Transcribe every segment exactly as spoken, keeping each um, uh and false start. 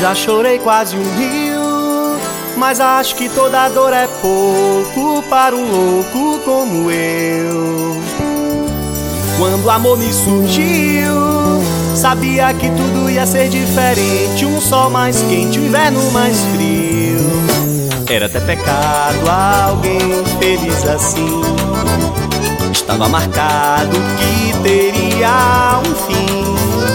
Já chorei quase um rio, mas acho que toda dor é pouco para um louco como eu. Quando o amor me surgiu, sabia que tudo ia ser diferente. Um sol mais quente, um inverno mais frio. Era até pecado alguém feliz assim. Estava marcado que teria um fim.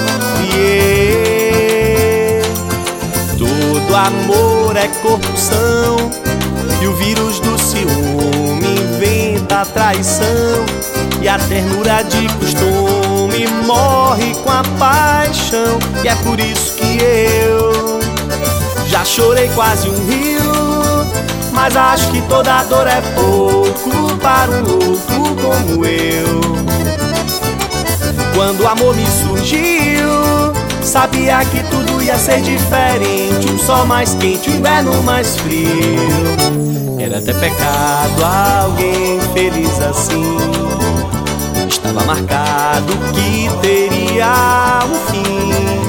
Yeah. Todo amor é corrupção, e o vírus do ciúme inventa a traição. E a ternura de costume morre com a paixão. E é por isso que eu já chorei quase um rio, mas acho que toda dor é pouco para um louco como eu. Quando o amor me surgiu, sabia que tudo ia ser diferente. Um sol mais quente, um inverno mais frio. Era até pecado alguém feliz assim. Estava marcado que teria um fim.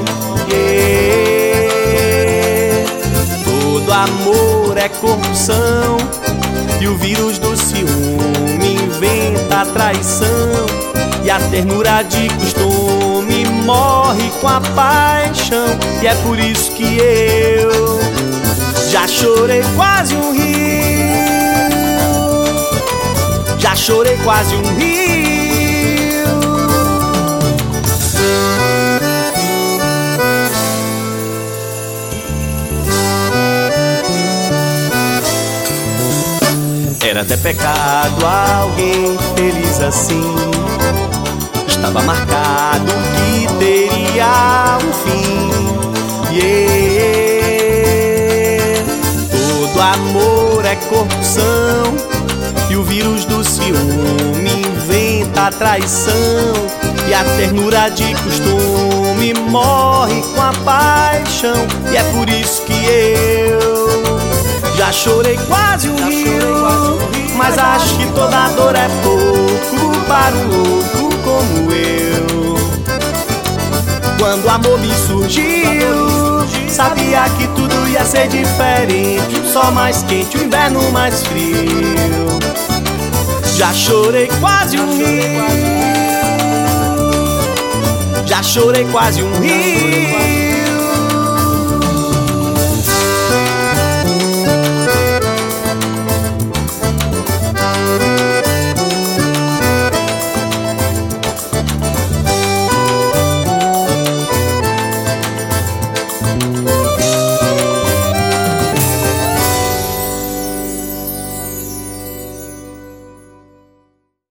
Yeah. Todo amor é corrupção, e o vírus do ciúme inventa a traição. E a ternura de costume morre com a paixão. E é por isso que eu já chorei quase um rio. Já chorei quase um rio. Era até pecado alguém feliz assim. Estava marcado que teria um fim. Yeah. Todo amor é corrupção, e o vírus do ciúme inventa a traição. E a ternura de costume morre com a paixão. E é por isso que eu já chorei quase um rio, mas acho que toda dor é pouco para um louco como eu. Quando o amor me surgiu, sabia que tudo ia ser diferente. Um sol mais quente, um inverno mais frio. Já chorei quase um rio. Já chorei quase um rio.